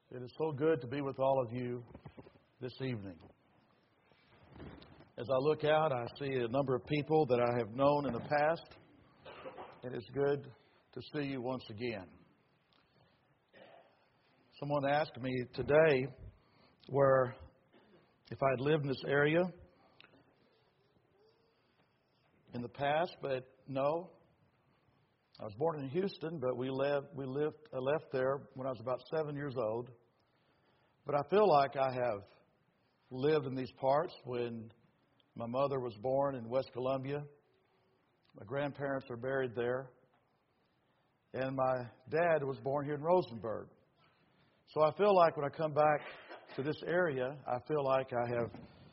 It is so good to be with all of you this evening. As I look out, I see a number of people that I have known in the past, and it's good to see you once again. Someone asked me today if I had lived in this area in the past, but no. I was born in Houston, but I left there when I was about 7 years old. But I feel like I have lived in these parts when my mother was born in West Columbia. My grandparents are buried there. And my dad was born here in Rosenberg. So I feel like when I come back to this area, I feel like I have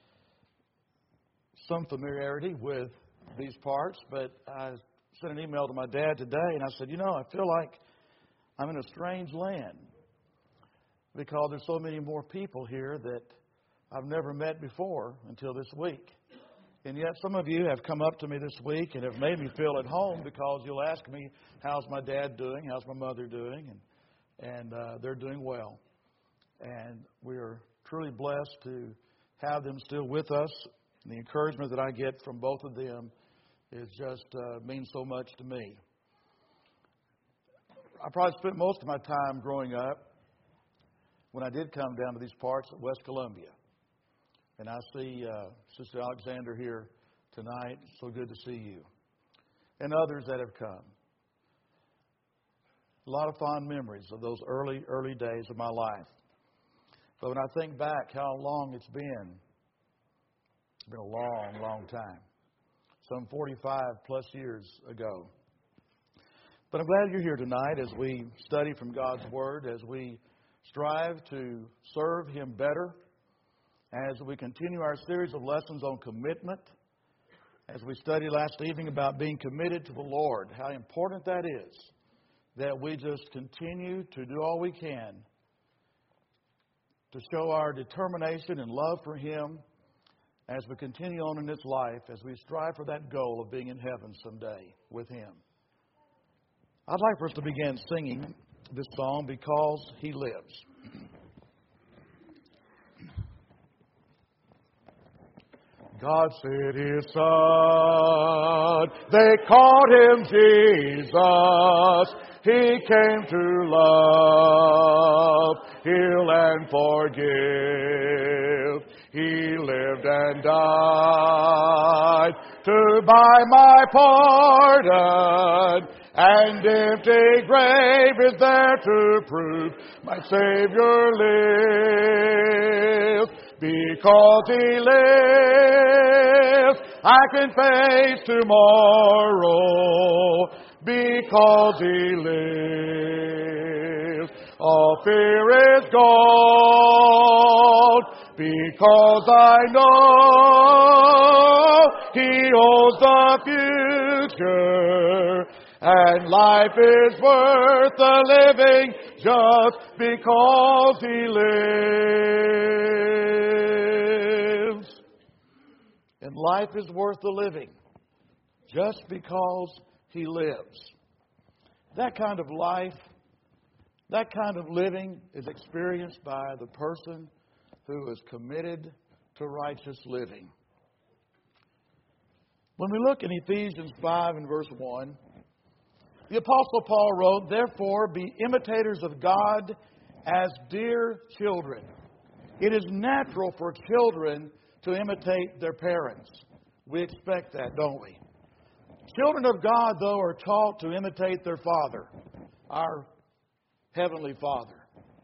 some familiarity with these parts, but I sent an email to my dad today, and I said, I feel like I'm in a strange land because there's so many more people here that I've never met before until this week. And yet some of you have come up to me this week and have made me feel at home because you'll ask me, how's my dad doing? How's my mother doing? And they're doing well. And we are truly blessed to have them still with us. And the encouragement that I get from both of them is just means so much to me. I probably spent most of my time growing up when I did come down to these parts at West Columbia. And I see Sister Alexander here tonight. So good to see you. And others that have come. A lot of fond memories of those early days of my life. But when I think back how long it's been a long, long time. Some 45 plus years ago. But I'm glad you're here tonight as we study from God's Word, as we strive to serve Him better, as we continue our series of lessons on commitment, as we studied last evening about being committed to the Lord, how important that is, that we just continue to do all we can to show our determination and love for Him as we continue on in this life, as we strive for that goal of being in heaven someday with Him. I'd like for us to begin singing this song, Because He Lives. God sent His Son, they called Him Jesus. He came to love, heal and forgive. He lived and died to buy my pardon. And empty grave is there to prove my Savior lives. Because He lives, I can face tomorrow. Because He lives, all fear is gone. Because I know He holds the future, and life is worth the living just because He lives. And life is worth the living just because He lives. That kind of life, that kind of living is experienced by the person who is committed to righteous living. When we look in Ephesians 5 and verse 1, the Apostle Paul wrote, "Therefore be imitators of God as dear children." It is natural for children to imitate their parents. We expect that, don't we? Children of God, though, are taught to imitate their Father, our Heavenly Father.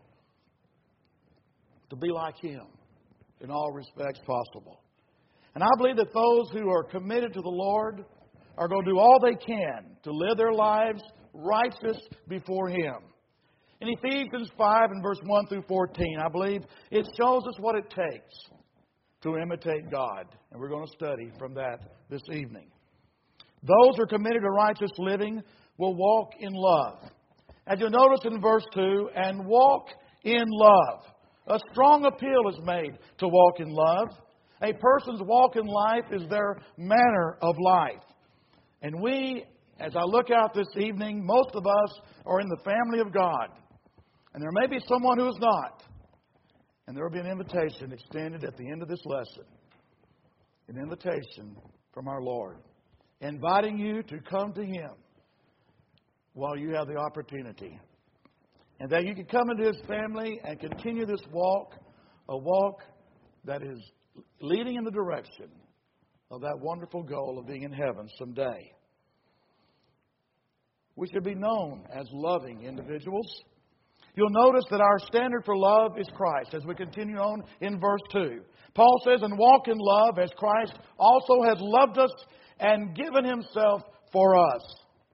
To be like Him in all respects possible. And I believe that those who are committed to the Lord are going to do all they can to live their lives righteous before Him. In Ephesians 5 and verse 1 through 14, I believe it shows us what it takes to imitate God. And we're going to study from that this evening. Those who are committed to righteous living will walk in love. As you'll notice in verse 2, and walk in love. A strong appeal is made to walk in love. A person's walk in life is their manner of life. And we, as I look out this evening, most of us are in the family of God. And there may be someone who is not. And there will be an invitation extended at the end of this lesson. An invitation from our Lord, inviting you to come to Him while you have the opportunity. And that you can come into His family and continue this walk, a walk that is leading in the direction of that wonderful goal of being in heaven someday. We should be known as loving individuals. You'll notice that our standard for love is Christ as we continue on in verse 2. Paul says, and walk in love as Christ also has loved us and given Himself for us.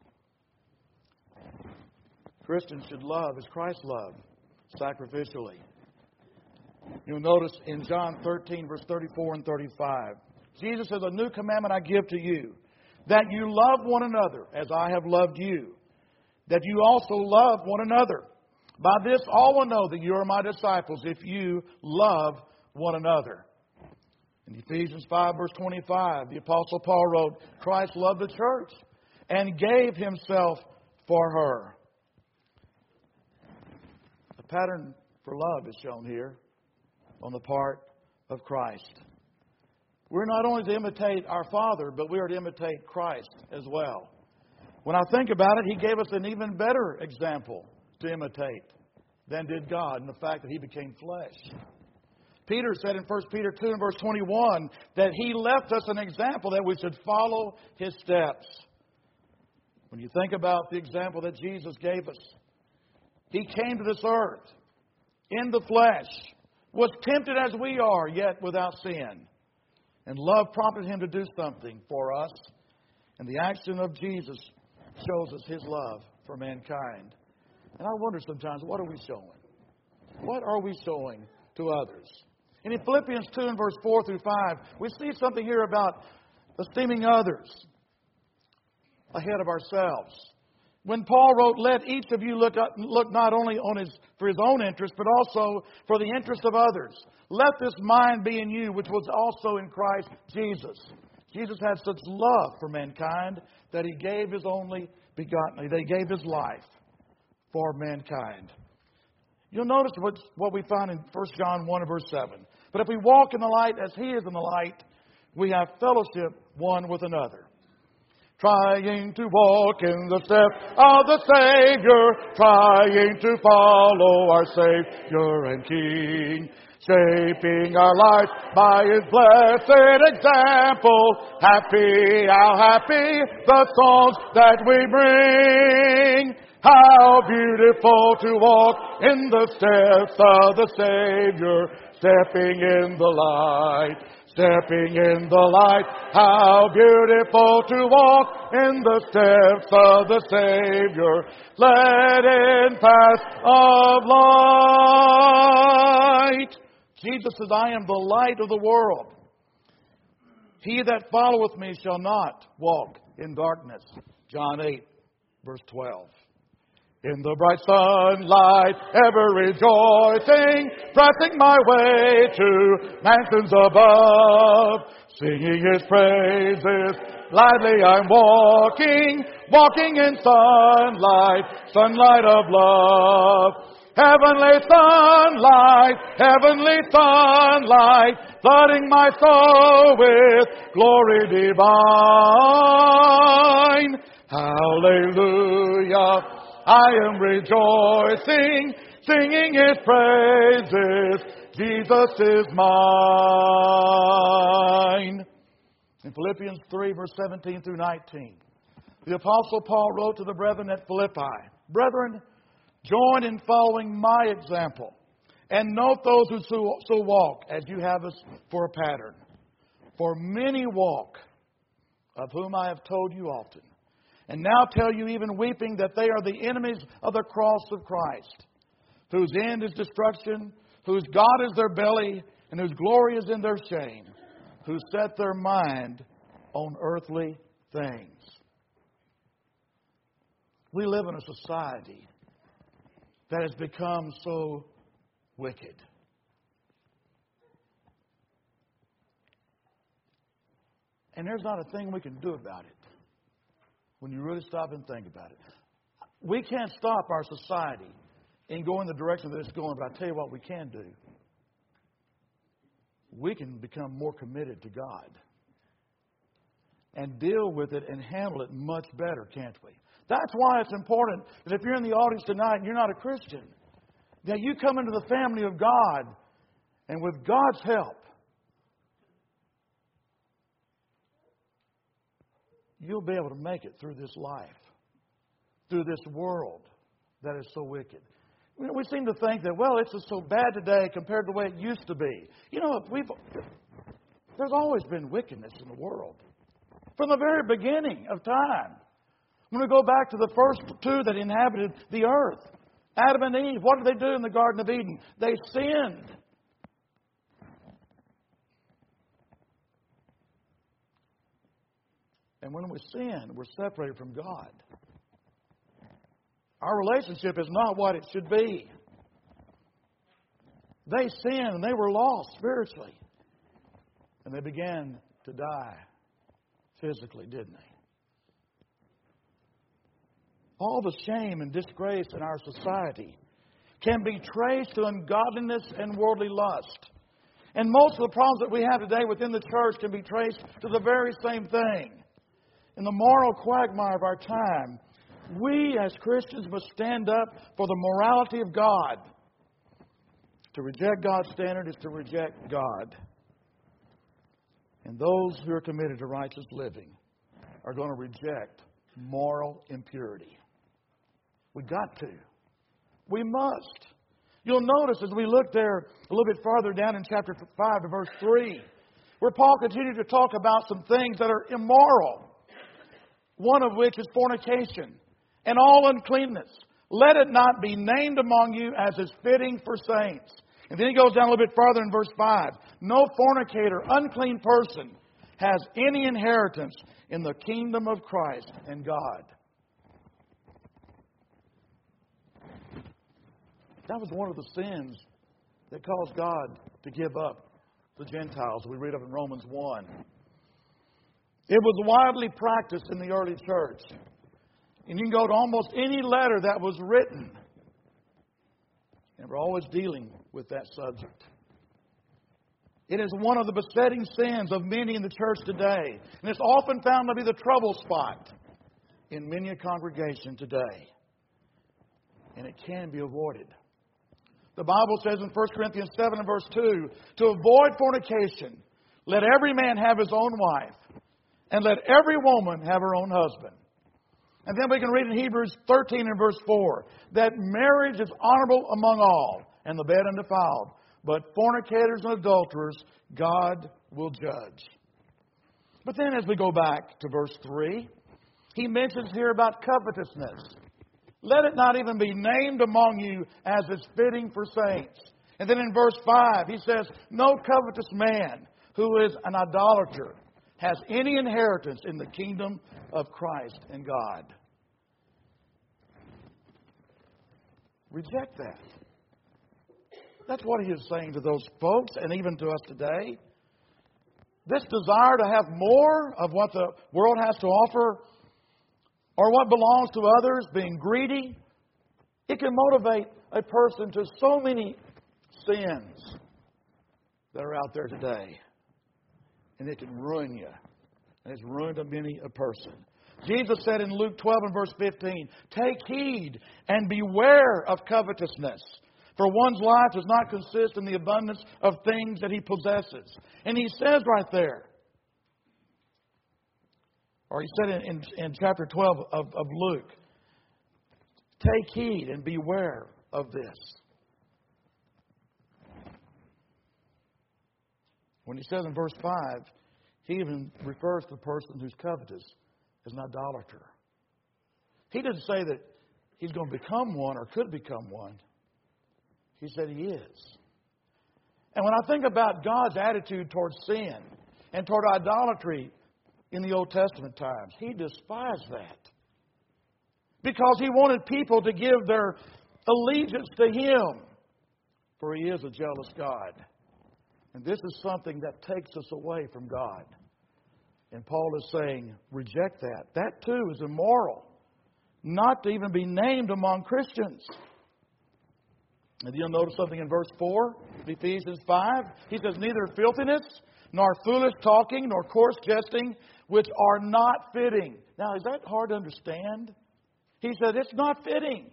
Christians should love as Christ loved, sacrificially. You'll notice in John 13, verse 34 and 35, Jesus says, a new commandment I give to you, that you love one another as I have loved you, that you also love one another. By this all will know that you are my disciples if you love one another. In Ephesians 5, verse 25, the Apostle Paul wrote, Christ loved the church and gave Himself for her. The pattern for love is shown here on the part of Christ. We're not only to imitate our Father, but we are to imitate Christ as well. When I think about it, He gave us an even better example to imitate than did God in the fact that He became flesh. Peter said in 1 Peter 2 and verse 21 that He left us an example that we should follow His steps. When you think about the example that Jesus gave us, He came to this earth in the flesh, was tempted as we are, yet without sin. And love prompted Him to do something for us. And the action of Jesus shows us His love for mankind. And I wonder sometimes, what are we showing? What are we showing to others? And in Philippians 2 and verse 4 through 5, we see something here about esteeming others ahead of ourselves. When Paul wrote, let each of you look not only for his own interest, but also for the interest of others. Let this mind be in you, which was also in Christ Jesus. Jesus had such love for mankind that He gave His only begotten, that He gave His life for mankind. You'll notice what we find in 1 John 1 and verse 7. But if we walk in the light as He is in the light, we have fellowship one with another. Trying to walk in the steps of the Savior, trying to follow our Savior and King, shaping our lives by His blessed example. Happy, how happy the songs that we bring. How beautiful to walk in the steps of the Savior, stepping in the light. Stepping in the light, how beautiful to walk in the steps of the Savior, led in paths of light. Jesus says, I am the light of the world. He that followeth me shall not walk in darkness. John 8, verse 12. In the bright sunlight, ever rejoicing, pressing my way to mansions above, singing His praises, lightly I'm walking, walking in sunlight, sunlight of love. Heavenly sunlight, flooding my soul with glory divine. Hallelujah. I am rejoicing, singing His praises. Jesus is mine. In Philippians 3, verse 17 through 19, the Apostle Paul wrote to the brethren at Philippi, Brethren, join in following my example, and note those who so walk as you have us for a pattern. For many walk, of whom I have told you often, and now tell you even weeping that they are the enemies of the cross of Christ, whose end is destruction, whose God is their belly, and whose glory is in their shame, who set their mind on earthly things. We live in a society that has become so wicked. And there's not a thing we can do about it when you really stop and think about it. We can't stop our society in going the direction that it's going. But I tell you what we can do. We can become more committed to God and deal with it and handle it much better, can't we? That's why it's important that if you're in the audience tonight and you're not a Christian, that you come into the family of God, and with God's help, you'll be able to make it through this life, through this world that is so wicked. We seem to think that, well, it's just so bad today compared to the way it used to be. You know, there's always been wickedness in the world. From the very beginning of time. When we go back to the first two that inhabited the earth, Adam and Eve, what did they do in the Garden of Eden? They sinned. And when we sin, we're separated from God. Our relationship is not what it should be. They sinned and they were lost spiritually. And they began to die physically, didn't they? All the shame and disgrace in our society can be traced to ungodliness and worldly lust. And most of the problems that we have today within the church can be traced to the very same thing. In the moral quagmire of our time, we as Christians must stand up for the morality of God. To reject God's standard is to reject God. And those who are committed to righteous living are going to reject moral impurity. We got to. We must. You'll notice as we look there a little bit farther down in chapter 5 to verse 3, where Paul continued to talk about some things that are immoral. One of which is fornication and all uncleanness. Let it not be named among you as is fitting for saints. And then he goes down a little bit farther in verse 5. No fornicator, unclean person has any inheritance in the kingdom of Christ and God. That was one of the sins that caused God to give up the Gentiles. We read of in Romans 1. It was widely practiced in the early church. And you can go to almost any letter that was written. And we're always dealing with that subject. It is one of the besetting sins of many in the church today. And it's often found to be the trouble spot in many a congregation today. And it can be avoided. The Bible says in 1 Corinthians 7 and verse 2, to avoid fornication, let every man have his own wife, and let every woman have her own husband. And then we can read in Hebrews 13 and verse 4, that marriage is honorable among all, and the bed undefiled. But fornicators and adulterers, God will judge. But then as we go back to verse 3, he mentions here about covetousness. Let it not even be named among you as is fitting for saints. And then in verse 5, he says, no covetous man who is an idolater has any inheritance in the kingdom of Christ and God. Reject that. That's what he is saying to those folks and even to us today. This desire to have more of what the world has to offer or what belongs to others, being greedy, it can motivate a person to so many sins that are out there today. And it can ruin you. And it's ruined many a person. Jesus said in Luke 12 and verse 15, take heed and beware of covetousness. For one's life does not consist in the abundance of things that he possesses. And he says right there, or he said in chapter 12 of Luke, take heed and beware of this. When he says in verse 5, he even refers to the person who's covetous as an idolater. He didn't say that he's going to become one or could become one. He said he is. And when I think about God's attitude towards sin and toward idolatry in the Old Testament times, he despised that. Because he wanted people to give their allegiance to him. For he is a jealous God. And this is something that takes us away from God. And Paul is saying, reject that. That too is immoral. Not to even be named among Christians. And you'll notice something in verse 4 of Ephesians 5. He says, neither filthiness, nor foolish talking, nor coarse jesting, which are not fitting. Now, is that hard to understand? He said, it's not fitting.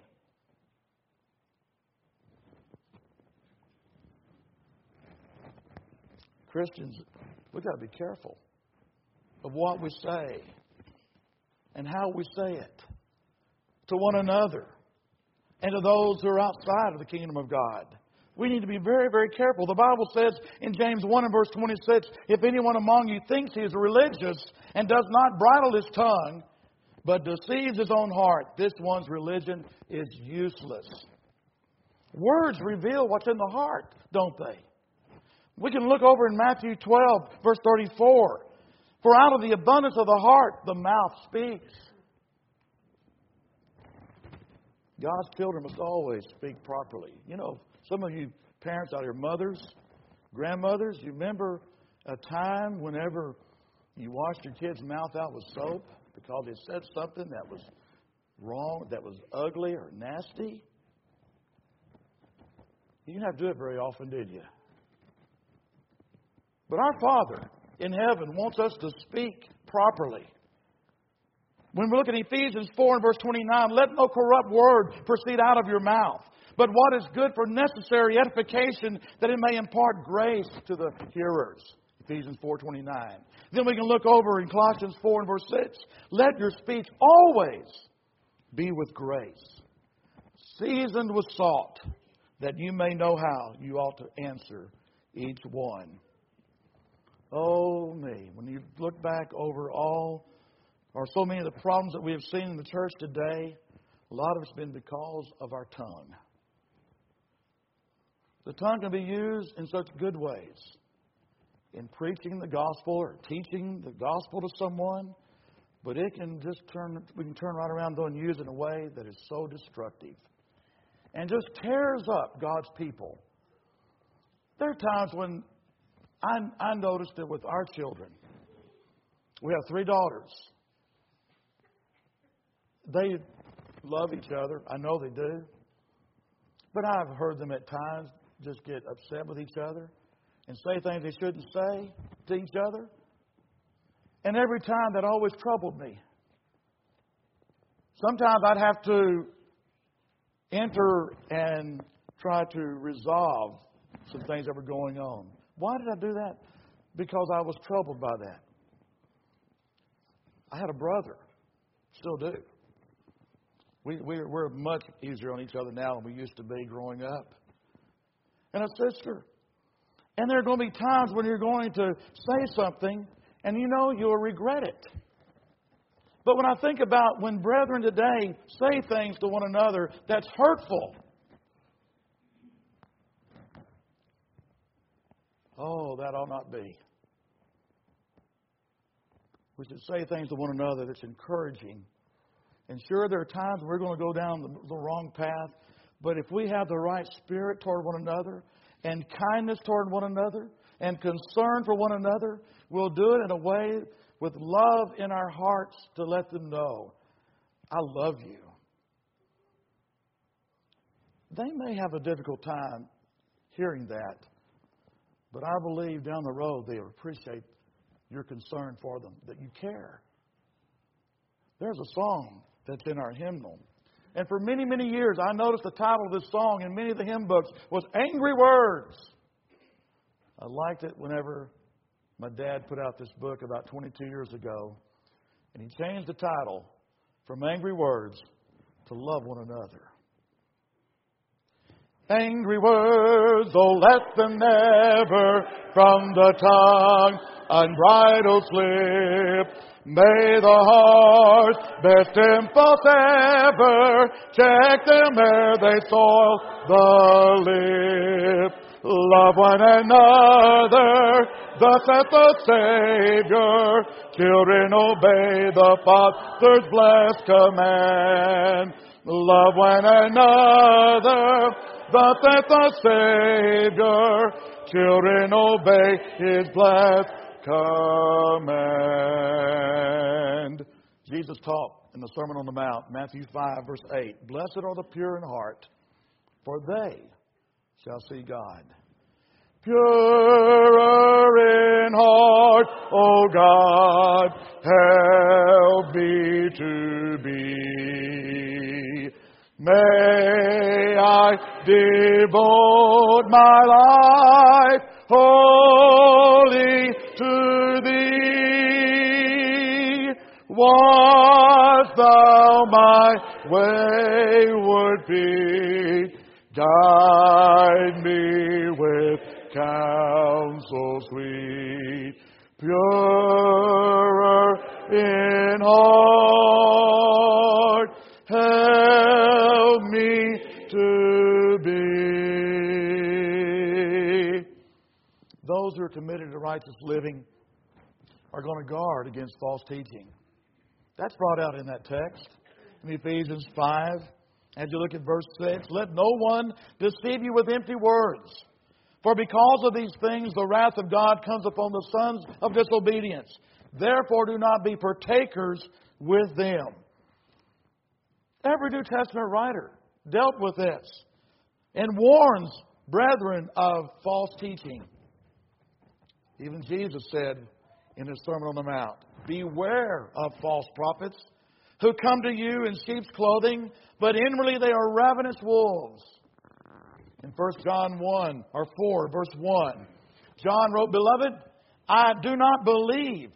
Christians, we've got to be careful of what we say and how we say it to one another and to those who are outside of the kingdom of God. We need to be very, very careful. The Bible says in James 1 and verse 26, if anyone among you thinks he is religious and does not bridle his tongue, but deceives his own heart, this one's religion is useless. Words reveal what's in the heart, don't they? We can look over in Matthew 12, verse 34. For out of the abundance of the heart, the mouth speaks. God's children must always speak properly. You know, some of you parents out here, mothers, grandmothers, you remember a time whenever you washed your kid's mouth out with soap because they said something that was wrong, that was ugly or nasty? You didn't have to do it very often, did you? But our Father in heaven wants us to speak properly. When we look at Ephesians 4 and verse 29, let no corrupt word proceed out of your mouth, but what is good for necessary edification, that it may impart grace to the hearers. Ephesians 4:29. Then we can look over in Colossians 4 and verse 6. Let your speech always be with grace, seasoned with salt, that you may know how you ought to answer each one. Oh me, when you look back over all, or so many of the problems that we have seen in the church today, a lot of it's been because of our tongue. The tongue can be used in such good ways. In preaching the gospel or teaching the gospel to someone, but it can just we can turn right around though and use it in a way that is so destructive and just tears up God's people. There are times when I noticed it with our children. We have 3 daughters. They love each other. I know they do. But I've heard them at times just get upset with each other and say things they shouldn't say to each other. And every time that always troubled me. Sometimes I'd have to enter and try to resolve some things that were going on. Why did I do that? Because I was troubled by that. I had a brother. Still do. We're much easier on each other now than we used to be growing up. And a sister. And there are going to be times when you're going to say something and you know you'll regret it. But when I think about when brethren today say things to one another that's hurtful, oh, that ought not be. We should say things to one another that's encouraging. And sure, there are times we're going to go down the wrong path. But if we have the right spirit toward one another, and kindness toward one another, and concern for one another, we'll do it in a way with love in our hearts to let them know, I love you. They may have a difficult time hearing that, but I believe down the road they'll appreciate your concern for them, that you care. There's a song that's in our hymnal. And for many, many years, I noticed the title of this song in many of the hymn books was Angry Words. I liked it whenever my dad put out this book about 22 years ago. And he changed the title from Angry Words to Love One Another. Angry words, oh, let them never from the tongue unbridled slip. May the heart's best impulse ever check them ere they soil the lip. Love one another, thus saith the Savior. Children, obey the Father's blessed command. Love one another, thus saith the Savior. Children, obey His blessed command. Jesus taught in the Sermon on the Mount, Matthew 5, verse 8, Blessed are the pure in heart, for they shall see God. Purer in heart, O God, help me to be. May I devote my life wholly to Thee. Wast Thou my wayward feet, guide me with counsel sweet, purer in heart, help me to be. Those who are committed to righteous living are going to guard against false teaching. That's brought out in that text in Ephesians 5. As you look at verse 6, let no one deceive you with empty words. For because of these things, the wrath of God comes upon the sons of disobedience. Therefore, do not be partakers with them. Every New Testament writer dealt with this and warns brethren of false teaching. Even Jesus said in His Sermon on the Mount, beware of false prophets who come to you in sheep's clothing, but inwardly they are ravenous wolves. In 1 John 4, verse 1, John wrote, Beloved, I do not believe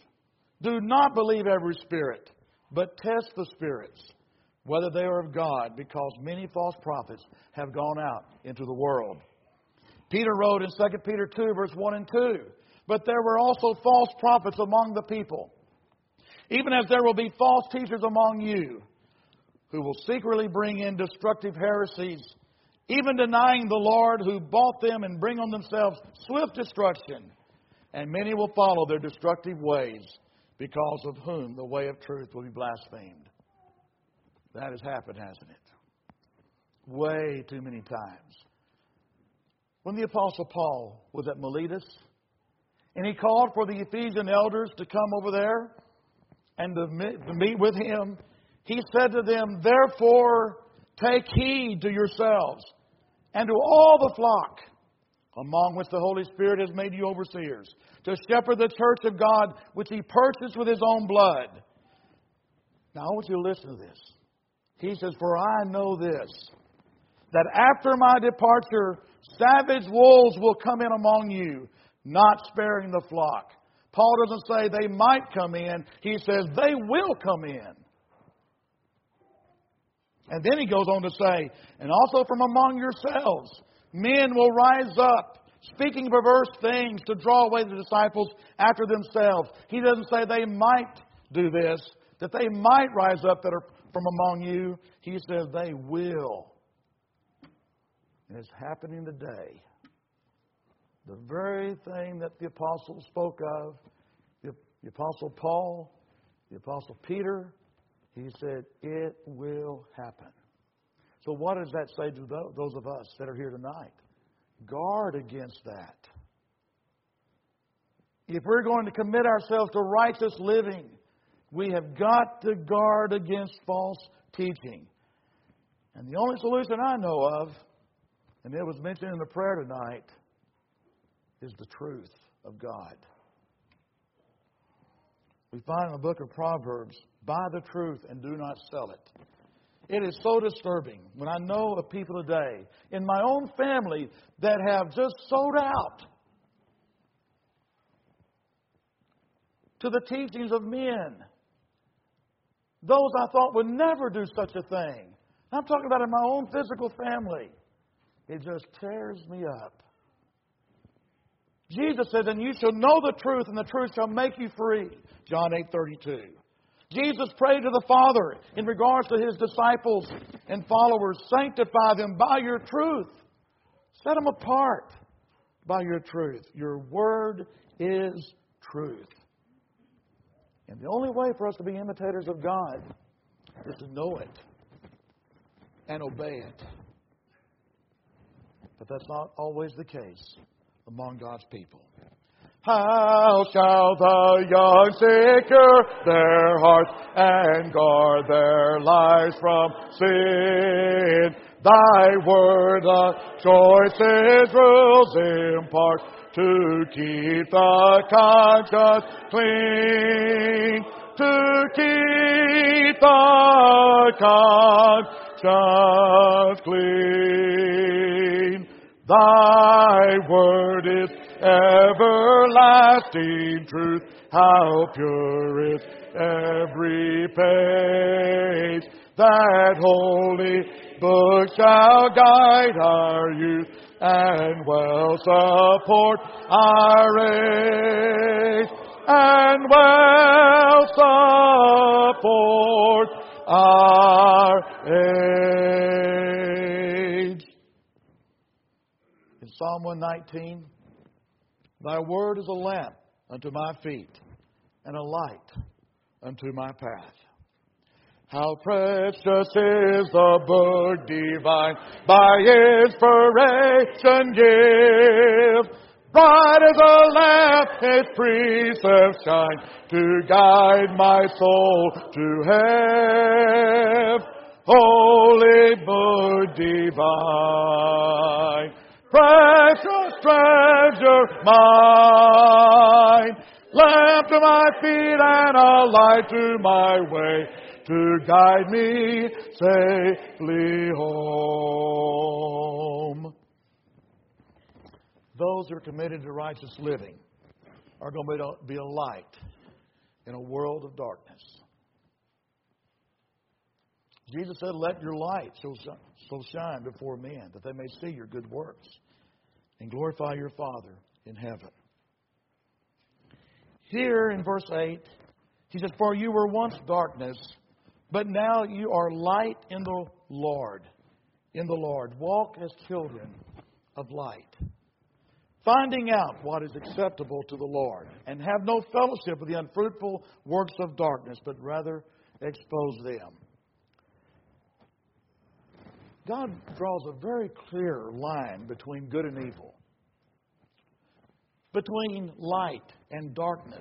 every spirit, but test the spirits, whether they are of God, because many false prophets have gone out into the world. Peter wrote in 2 Peter 2, verse 1 and 2, But there were also false prophets among the people, even as there will be false teachers among you, who will secretly bring in destructive heresies, even denying the Lord who bought them, and bring on themselves swift destruction. And many will follow their destructive ways, because of whom the way of truth will be blasphemed. That has happened, hasn't it? Way too many times. When the Apostle Paul was at Miletus, and he called for the Ephesian elders to come over there and to meet with him, he said to them, Therefore, take heed to yourselves and to all the flock, among which the Holy Spirit has made you overseers, to shepherd the church of God, which He purchased with His own blood. Now, I want you to listen to this. He says, For I know this, that after my departure, savage wolves will come in among you, not sparing the flock. Paul doesn't say they might come in. He says they will come in. And then he goes on to say, and also from among yourselves, men will rise up, speaking perverse things to draw away the disciples after themselves. He doesn't say they might do this, that they might rise up that are from among you. He says they will. And it's happening today. The very thing that the apostles spoke of, the Apostle Paul, the Apostle Peter, he said, it will happen. So what does that say to those of us that are here tonight? Guard against that. If we're going to commit ourselves to righteous living, we have got to guard against false teaching. And the only solution I know of, and it was mentioned in the prayer tonight, is the truth of God. We find in the book of Proverbs, buy the truth and do not sell it. It is so disturbing when I know of people today in my own family that have just sold out to the teachings of men. Those I thought would never do such a thing. I'm talking about in my own physical family. It just tears me up. Jesus says, and you shall know the truth, and the truth shall make you free. John 8:32. Jesus prayed to the Father in regards to His disciples and followers. Sanctify them by your truth. Set them apart by your truth. Your word is truth. And the only way for us to be imitators of God is to know it and obey it. But that's not always the case among God's people. How shall the young secure their hearts and guard their lives from sin? Thy word the choicest rules impart to keep the conscience clean. To keep the conscience clean. Thy word is everlasting truth. How pure is every page. That holy book shall guide our youth and well support our age. And well support our age. In Psalm 119, Thy word is a lamp unto my feet and a light unto my path. How precious is the book divine, by inspiration give. Bright as a lamp its precepts shine, to guide my soul to heaven. Holy book divine, precious treasure mine, lamp to my feet and a light to my way, to guide me safely home. Those who are committed to righteous living are going to be a light in a world of darkness. Jesus said, let your light so shine before men, that they may see your good works and glorify your Father in heaven. Here in verse 8, he says, for you were once darkness, but now you are light in the Lord. In the Lord. Walk as children of light, finding out what is acceptable to the Lord, and have no fellowship with the unfruitful works of darkness, but rather expose them. God draws a very clear line between good and evil, between light and darkness,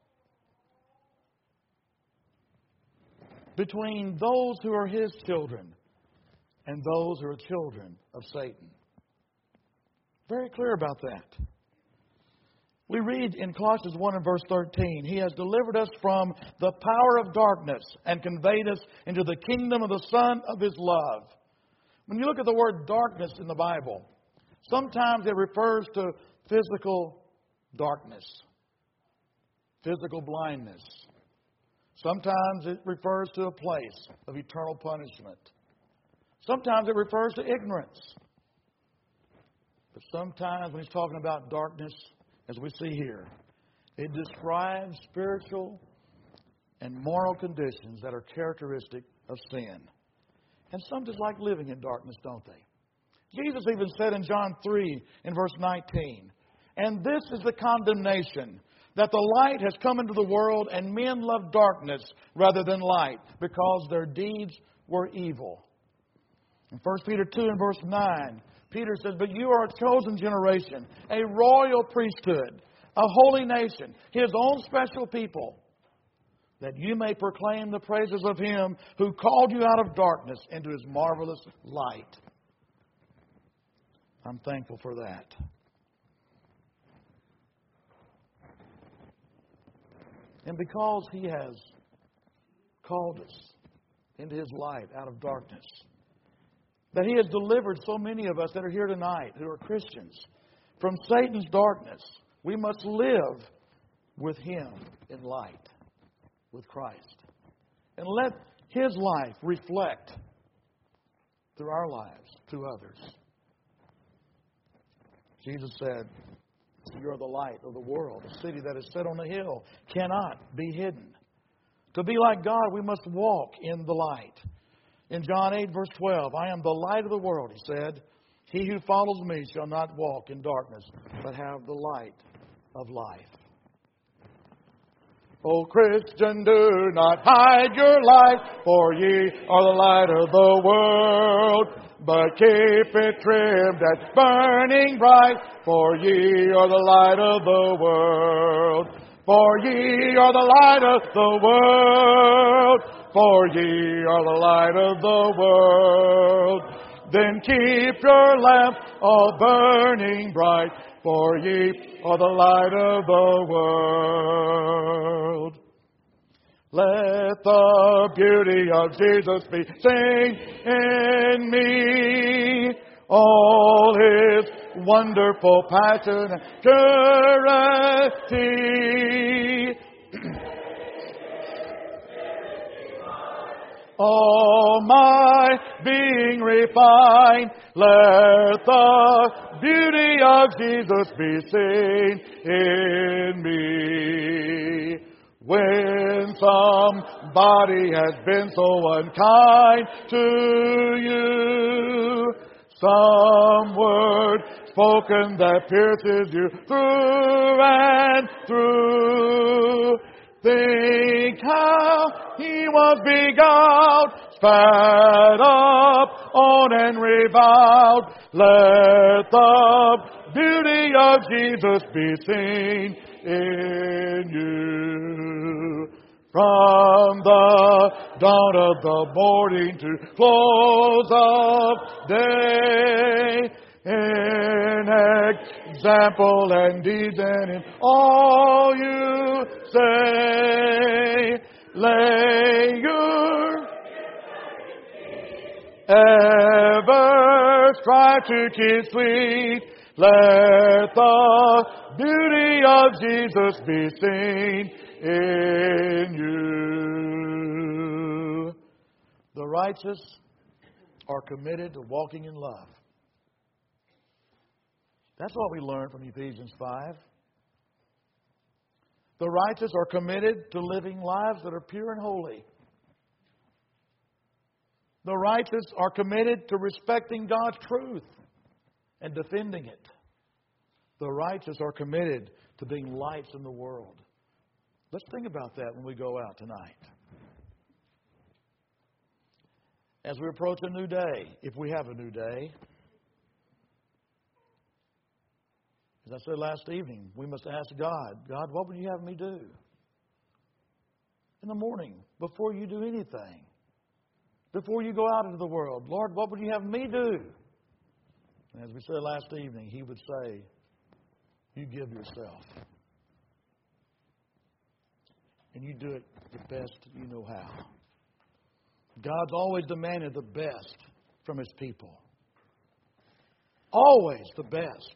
between those who are His children and those who are children of Satan. Very clear about that. We read in Colossians 1 and verse 13, He has delivered us from the power of darkness and conveyed us into the kingdom of the Son of His love. When you look at the word darkness in the Bible, sometimes it refers to physical darkness, physical blindness. Sometimes it refers to a place of eternal punishment. Sometimes it refers to ignorance. But sometimes when he's talking about darkness, as we see here, it describes spiritual and moral conditions that are characteristic of sin. And some just like living in darkness, don't they? Jesus even said in John 3 in verse 19, and this is the condemnation, that the light has come into the world, and men love darkness rather than light, because their deeds were evil. In 1 Peter 2 and verse 9, Peter says, but you are a chosen generation, a royal priesthood, a holy nation, His own special people, that you may proclaim the praises of Him who called you out of darkness into His marvelous light. I'm thankful for that. And because He has called us into His light out of darkness, that He has delivered so many of us that are here tonight who are Christians from Satan's darkness, we must live with Him in light, with Christ. And let His life reflect through our lives to others. Jesus said, you are the light of the world. A city that is set on a hill cannot be hidden. To be like God, we must walk in the light. In John 8, verse 12, I am the light of the world, He said. He who follows me shall not walk in darkness, but have the light of life. O Christian, do not hide your light, for ye are the light of the world. But keep it trimmed and burning bright, for ye are the light of the world. For ye are the light of the world. For ye are the light of the world. then keep your lamp all burning bright, for ye are the light of the world. Let the beauty of Jesus be seen in me, all His wonderful passion and purity. All my being refined, let the beauty of Jesus be seen in me. When somebody has been so unkind to you, some word spoken that pierces you through and through, think how He was beguiled, spat up on and reviled. Let the beauty of Jesus be seen in you. From the dawn of the morning to close of day, in example and deeds and in all you say, lay your ever strive to keep sweet. Let the beauty of Jesus be seen in you. The righteous are committed to walking in love. That's what we learn from Ephesians 5. The righteous are committed to living lives that are pure and holy. The righteous are committed to respecting God's truth and defending it. The righteous are committed to being lights in the world. Let's think about that when we go out tonight. As we approach a new day, if we have a new day, as I said last evening, we must ask God, God, what would you have me do? In the morning, before you do anything, before you go out into the world, Lord, what would you have me do? And as we said last evening, He would say, you give yourself. And you do it the best you know how. God's always demanded the best from His people. Always the best.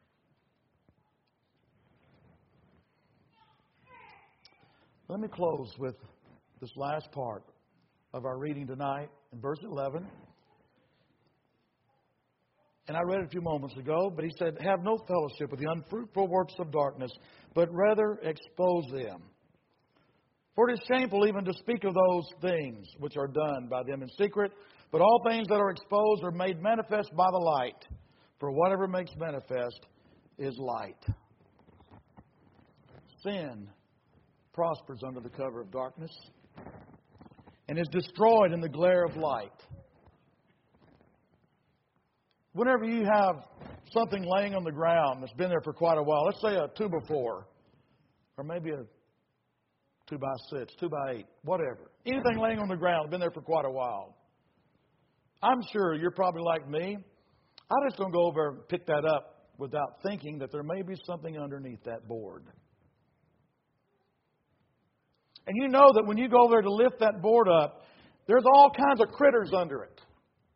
Let me close with this last part of our reading tonight in verse 11. And I read it a few moments ago, but he said, have no fellowship with the unfruitful works of darkness, but rather expose them. For it is shameful even to speak of those things which are done by them in secret, but all things that are exposed are made manifest by the light. For whatever makes manifest is light. Sin prospers under the cover of darkness and is destroyed in the glare of light. Whenever you have something laying on the ground that's been there for quite a while, let's say a 2x4, or maybe a 2x6, 2x8, whatever. Anything laying on the ground, been there for quite a while. I'm sure you're probably like me. I just don't go over and pick that up without thinking that there may be something underneath that board. And you know that when you go there to lift that board up, there's all kinds of critters under it.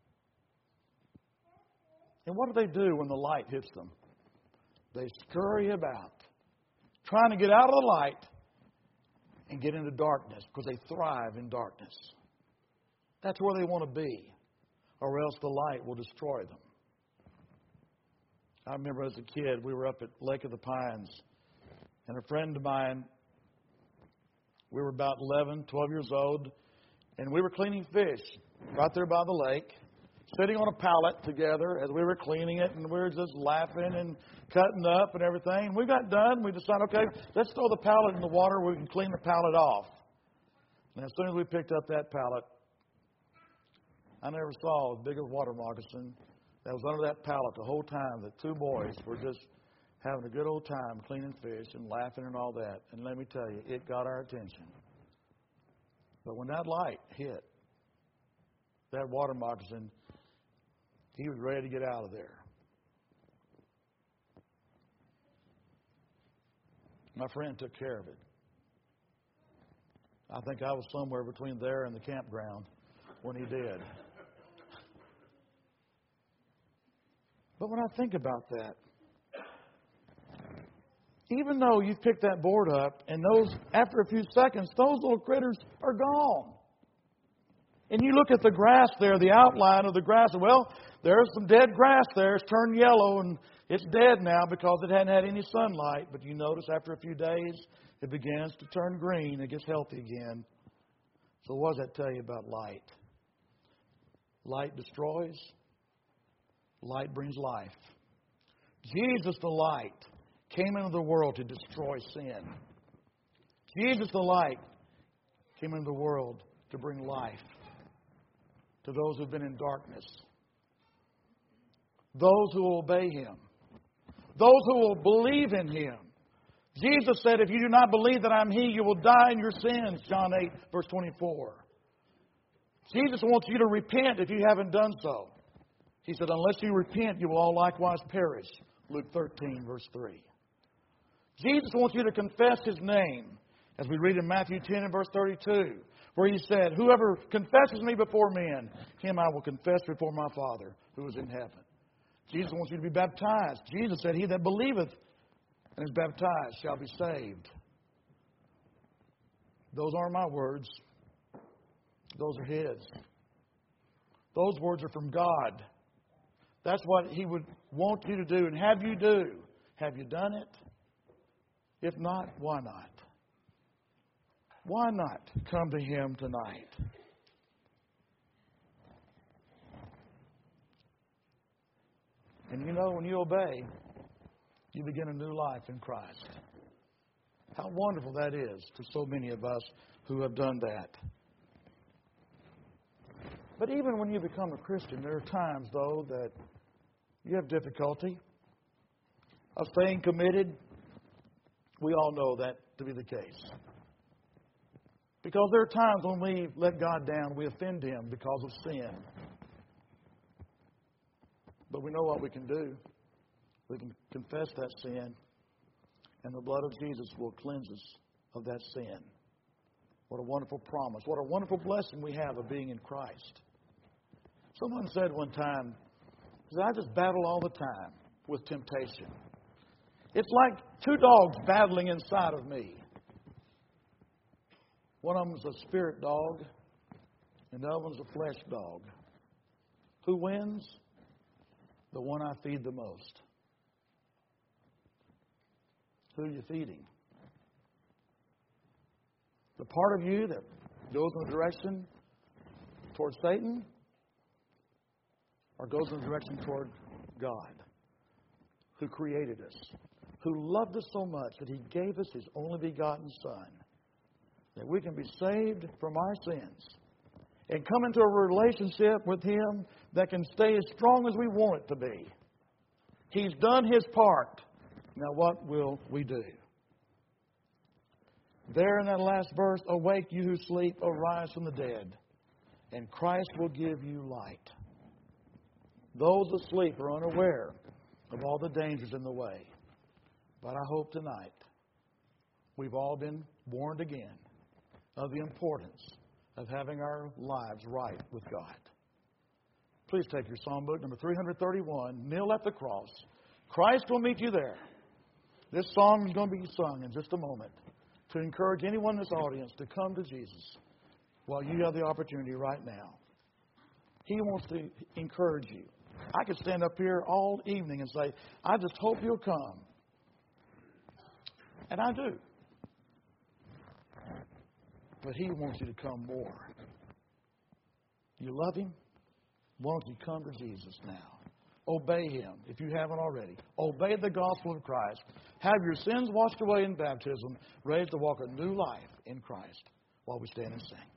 And what do when the light hits them? They scurry about, trying to get out of the light and get into darkness because they thrive in darkness. That's where they want to be, or else the light will destroy them. I remember as a kid, we were up at Lake of the Pines, and a friend of mine, we were about 11, 12 years old, and we were cleaning fish right there by the lake, sitting on a pallet together as we were cleaning it, and we were just laughing and cutting up and everything. And we got done. We decided, okay, let's throw the pallet in the water where we can clean the pallet off. And as soon as we picked up that pallet, I never saw as big a water moccasin that was under that pallet the whole time that two boys were just having a good old time cleaning fish and laughing and all that. And let me tell you, it got our attention. But when that light hit, that water moccasin He was ready to get out of there. My friend took care of it. I think I was somewhere between there and the campground when he did. But when I think about that, even though you pick that board up and those, after a few seconds, those little critters are gone. And you look at the grass there, the outline of the grass, well, there's some dead grass there. It's turned yellow and it's dead now because it hadn't had any sunlight. But you notice after a few days, it begins to turn green. It gets healthy again. So what does that tell you about light? Light destroys. Light brings life. Jesus the light came into the world to destroy sin. Jesus the light came into the world to bring life to those who've been in darkness. Those who will obey Him. Those who will believe in Him. Jesus said, if you do not believe that I'm He, you will die in your sins. John 8, verse 24. Jesus wants you to repent if you haven't done so. He said, unless you repent, you will all likewise perish. Luke 13, verse 3. Jesus wants you to confess His name, as we read in Matthew 10 and verse 32, where He said, whoever confesses me before men, him I will confess before my Father who is in heaven. Jesus wants you to be baptized. Jesus said, he that believeth and is baptized shall be saved. Those aren't my words. Those are His. Those words are from God. That's what He would want you to do and have you do. Have you done it? If not, why not? Why not come to Him tonight? And you know, when you obey, you begin a new life in Christ. How wonderful that is to so many of us who have done that. But even when you become a Christian, there are times, though, that you have difficulty of staying committed. We all know that to be the case. Because there are times when we let God down, we offend Him because of sin. But we know what we can do. We can confess that sin, and the blood of Jesus will cleanse us of that sin. What a wonderful promise. What a wonderful blessing we have of being in Christ. Someone said one time, I just battle all the time with temptation. It's like two dogs battling inside of me. One of them is a spirit dog, and the other one's a flesh dog. Who wins? The one I feed the most. Who are you feeding? The part of you that goes in the direction toward Satan, or goes in the direction toward God, who created us, who loved us so much that He gave us His only begotten Son, that we can be saved from our sins and come into a relationship with Him that can stay as strong as we want it to be. He's done His part. Now what will we do? There in that last verse, awake you who sleep, arise from the dead, and Christ will give you light. Those asleep are unaware of all the dangers in the way. But I hope tonight we've all been warned again of the importance of having our lives right with God. Please take your songbook, number 331, Kneel at the Cross. Christ will meet you there. This song is going to be sung in just a moment to encourage anyone in this audience to come to Jesus while you have the opportunity right now. He wants to encourage you. I could stand up here all evening and say, I just hope you'll come. And I do. But He wants you to come more. You love Him? Why don't you come to Jesus now? Obey Him if you haven't already. Obey the gospel of Christ. Have your sins washed away in baptism. Raised to walk a new life in Christ while we stand and sing.